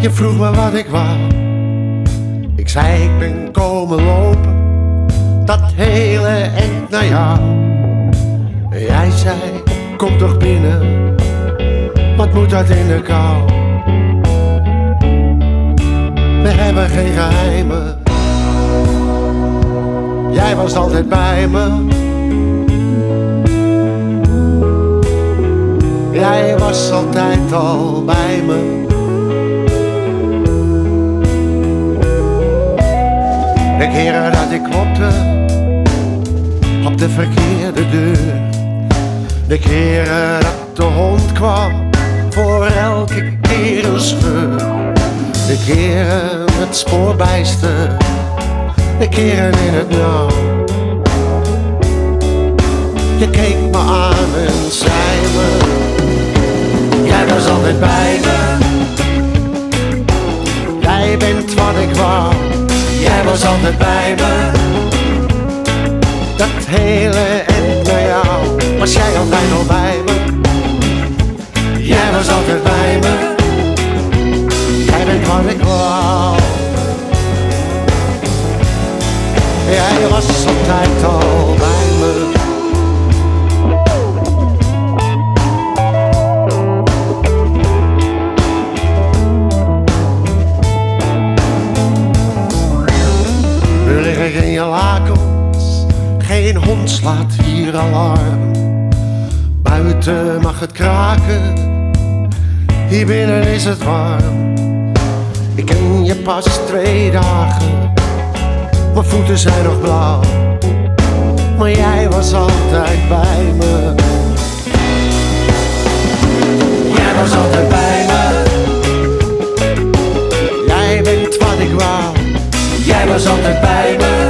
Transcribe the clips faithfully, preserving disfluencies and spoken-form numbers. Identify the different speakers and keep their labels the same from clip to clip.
Speaker 1: Je vroeg me wat ik wou. Ik zei ik ben komen lopen, dat hele eind naar jou. Jij zei kom toch binnen, wat moet dat in de kou? We hebben geen geheimen, jij was altijd bij me. Jij was altijd al bij me. De keren dat ik klopte op de verkeerde deur, de keren dat de hond kwam voor elke keer een scheur, de keren met spoorbijster, de keren in het nauw. Je keek me aan en zei me, jij was altijd bij me. Jij bent wat ik wou, jij was altijd bij me. Dat hele eind naar jou, was jij altijd al bij me. Jij was altijd bij me. Jij bent wat ik wou. Jij was altijd al bij me. Nu lig ik in je lakens, geen hond slaat hier alarm. Buiten mag het kraken, hier binnen is het warm. Ik ken je pas twee dagen, mijn voeten zijn nog blauw. Maar jij was altijd bij me. Jij was altijd bij me. Jij bent wat ik wou, jij was altijd bij me.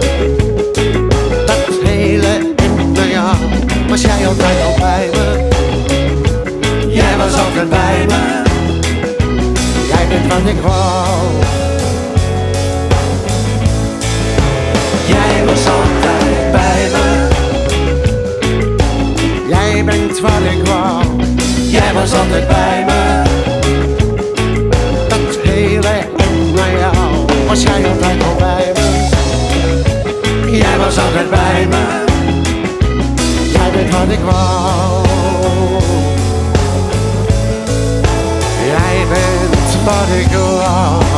Speaker 1: Dat hele eind naar jou, was jij altijd al bij me. Jij was altijd bij me. Jij bent wat ik wou. Jij was altijd bij me. Jij bent wat ik wou. Jij was altijd bij me. Dat hele eind naar jou, was jij altijd al bij me. Jij was altijd bij me. Jij bent wat ik wou. Jij bent wat ik wou.